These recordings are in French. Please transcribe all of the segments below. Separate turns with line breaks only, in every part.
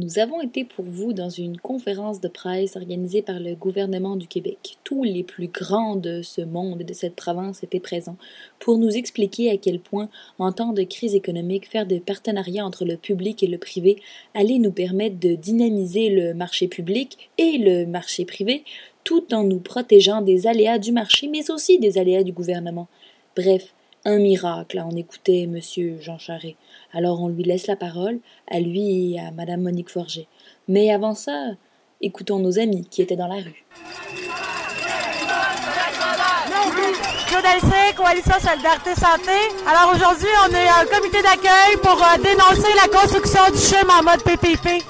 Nous avons été pour vous dans une conférence de presse organisée par le gouvernement du Québec. Tous les plus grands de ce monde et de cette province étaient présents pour nous expliquer à quel point, en temps de crise économique, faire des partenariats entre le public et le privé allait nous permettre de dynamiser le marché public et le marché privé, tout en nous protégeant des aléas du marché, mais aussi des aléas du gouvernement. Bref, un miracle, on écoutait M. Jean Charest. Alors on lui laisse la parole, à lui et à Mme Monique Forget. Mais avant ça, écoutons nos amis qui étaient dans la rue.
Claude Elcé, Coalition Solidarité Santé. Alors aujourd'hui, on est un comité d'accueil pour dénoncer la construction du CHUM en mode PPP.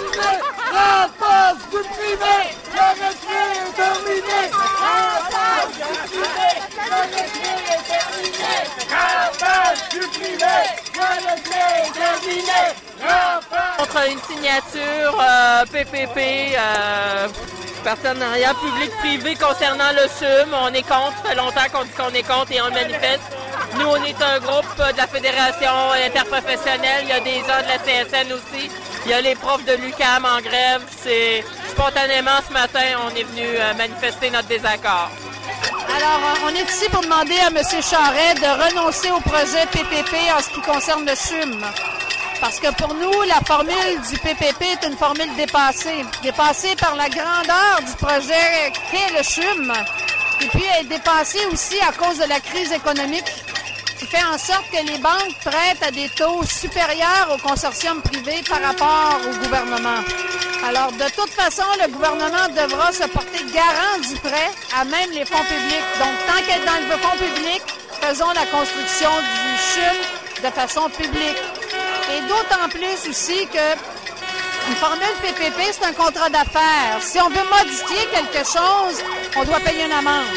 La passe du privé, le retrait est terminé. La passe du privé, le retrait est terminé. La passe du privé, le retrait est terminé.
Contre une signature PPP, partenariat public-privé concernant le CHUM. On est contre, ça fait longtemps qu'on dit qu'on est contre et on le manifeste. Nous, on est un groupe de la Fédération interprofessionnelle. Il y a des gens de la CSN aussi. Il y a les profs de l'UQAM en grève. C'est spontanément ce matin, on est venu manifester notre désaccord.
Alors, on est ici pour demander à M. Charest de renoncer au projet PPP en ce qui concerne le CHUM. Parce que pour nous, la formule du PPP est une formule dépassée par la grandeur du projet qu'est le CHUM, et puis elle est dépassée aussi à cause de la crise économique qui fait en sorte que les banques prêtent à des taux supérieurs au consortium privé par rapport au gouvernement. Alors, de toute façon, le gouvernement devra se porter garant du prêt à même les fonds publics. Donc, tant qu'elle est dans le fonds public, faisons la construction du CHUM de façon publique. Et d'autant plus aussi que une formule PPP, c'est un contrat d'affaires. Si on veut modifier quelque chose, on doit payer une amende.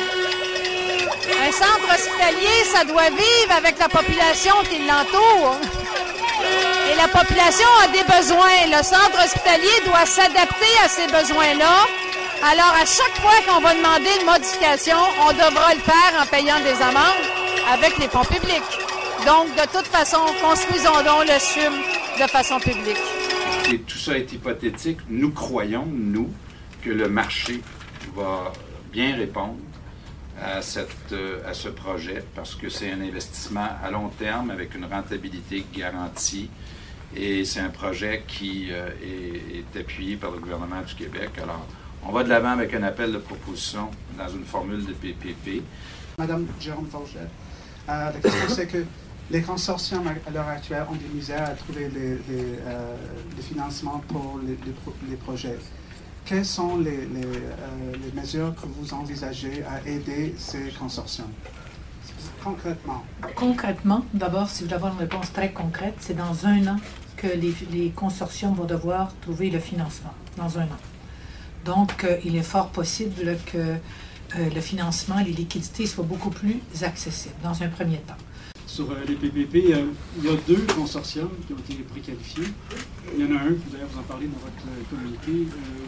Un centre hospitalier, ça doit vivre avec la population qui l'entoure. Et la population a des besoins. Le centre hospitalier doit s'adapter à ces besoins-là. Alors, à chaque fois qu'on va demander une modification, on devra le faire en payant des amendes avec les fonds publics. Donc, de toute façon, construisons donc le CHUM de façon publique.
Et tout ça est hypothétique. Nous croyons, nous, que le marché va bien répondre à ce projet parce que c'est un investissement à long terme avec une rentabilité garantie et c'est un projet qui est appuyé par le gouvernement du Québec. Alors, on va de l'avant avec un appel de proposition dans une formule de PPP.
Madame Jérôme Forget, la question c'est que les consortiums à l'heure actuelle ont des misères à trouver les financements pour les projets. Quelles sont les mesures que vous envisagez à aider ces consortiums? Concrètement.
Concrètement, d'abord, si je dois avoir une réponse très concrète, c'est dans 1 an que les consortiums vont devoir trouver le financement. Dans 1 an. Donc, il est fort possible que le financement et les liquidités soient beaucoup plus accessibles dans un premier temps.
Sur les PPP, il y a 2 consortiums qui ont été préqualifiés. Il y en a un, d'ailleurs vous en parlez dans votre communiqué,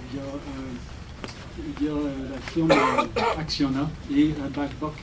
il y a la firme Acciona et Babcock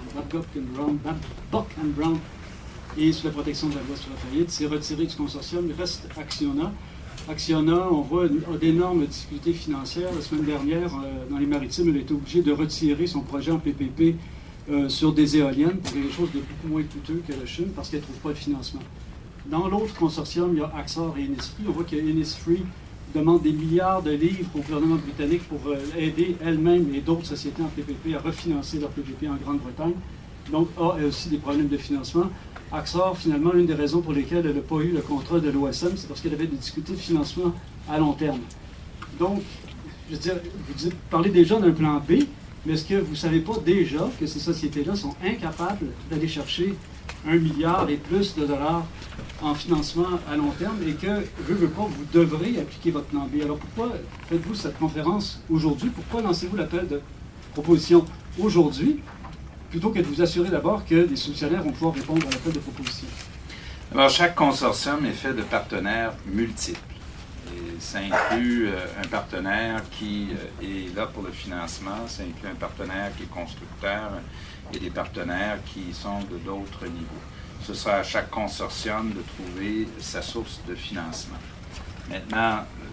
and Brown et sous la protection de la loi sur la faillite, c'est retiré du consortium. Il reste Acciona. Acciona, on voit, a d'énormes difficultés financières. La semaine dernière, dans les Maritimes, elle a été obligée de retirer son projet en PPP sur des éoliennes pour quelque chose de beaucoup moins coûteux que le CHUM parce qu'elle ne trouve pas de financement. Dans l'autre consortium, il y a Axar et Innisfree. On voit que Innisfree demande des milliards de livres au gouvernement britannique pour aider elle-même et d'autres sociétés en PPP à refinancer leur PPP en Grande-Bretagne. Donc, a aussi des problèmes de financement. Axar, finalement, l'une des raisons pour lesquelles elle n'a pas eu le contrat de l'OSM, c'est parce qu'elle avait des difficultés de financement à long terme. Donc, je veux dire, vous parlez déjà d'un plan B, mais est-ce que vous ne savez pas déjà que ces sociétés-là sont incapables d'aller chercher 1 milliard et plus de dollars en financement à long terme et que, veut pas, vous devrez appliquer votre plan B? Alors pourquoi faites-vous cette conférence aujourd'hui? Pourquoi lancez-vous l'appel de proposition aujourd'hui plutôt que de vous assurer d'abord que les solutionnaires vont pouvoir répondre à l'appel de proposition?
Alors, chaque consortium est fait de partenaires multiples. Et ça inclut un partenaire qui est là pour le financement, ça inclut un partenaire qui est constructeur et des partenaires qui sont de d'autres niveaux. Ce sera à chaque consortium de trouver sa source de financement. Maintenant,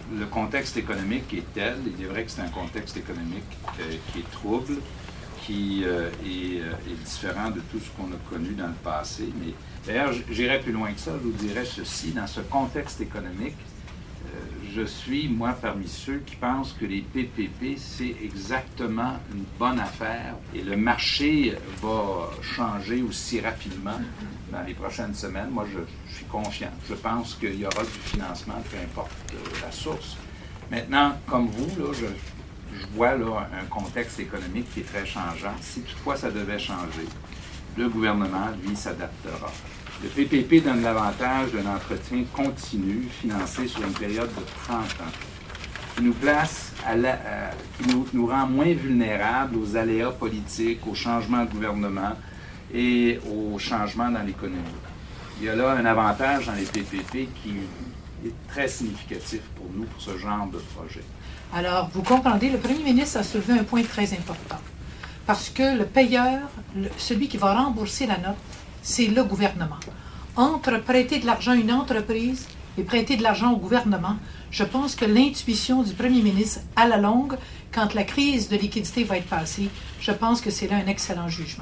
le contexte économique est tel, il est vrai que c'est un contexte économique qui est trouble, qui est différent de tout ce qu'on a connu dans le passé. Mais d'ailleurs, j'irais plus loin que ça, je vous dirais ceci, dans ce contexte économique, je suis, moi, parmi ceux qui pensent que les PPP, c'est exactement une bonne affaire et le marché va changer aussi rapidement dans les prochaines semaines. Moi, je suis confiant. Je pense qu'il y aura du financement, peu importe la source. Maintenant, comme vous, là, je vois là, un contexte économique qui est très changeant. Si toutefois ça devait changer, le gouvernement, lui, s'adaptera. Le PPP donne l'avantage d'un entretien continu, financé sur une période de 30 ans, qui nous place qui nous rend moins vulnérables aux aléas politiques, aux changements de gouvernement et aux changements dans l'économie. Il y a là un avantage dans les PPP qui est très significatif pour nous, pour ce genre de projet.
Alors, vous comprendrez, le premier ministre a soulevé un point très important. Parce que le payeur, celui qui va rembourser la note, c'est le gouvernement. Entre prêter de l'argent à une entreprise et prêter de l'argent au gouvernement, je pense que l'intuition du premier ministre, à la longue, quand la crise de liquidité va être passée, je pense que c'est là un excellent jugement.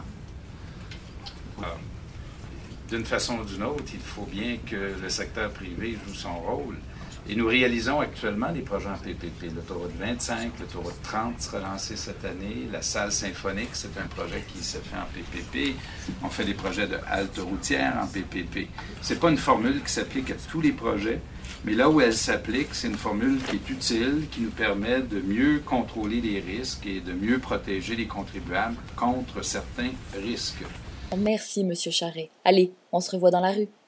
D'une façon ou d'une autre, il faut bien que le secteur privé joue son rôle. Et nous réalisons actuellement des projets en PPP. L'autoroute 25, l'autoroute 30 sera lancée cette année. La salle symphonique, c'est un projet qui se fait en PPP. On fait des projets de halte routière en PPP. C'est pas une formule qui s'applique à tous les projets, mais là où elle s'applique, c'est une formule qui est utile, qui nous permet de mieux contrôler les risques et de mieux protéger les contribuables contre certains risques.
Merci, M. Charret. Allez, on se revoit dans la rue.